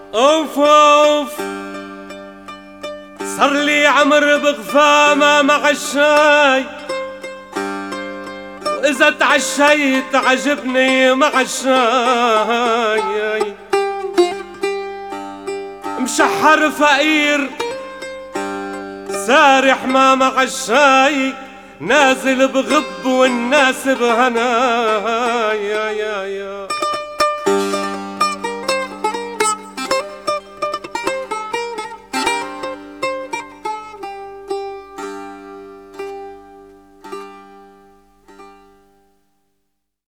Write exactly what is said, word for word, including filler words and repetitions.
اوف اوف صار لي عمر بغفامة مع الشاي، وإذا تعشيت عجبني مع الشاي. مشحر فقير سارح ما مع الشاي، نازل بغب والناس بهنايا.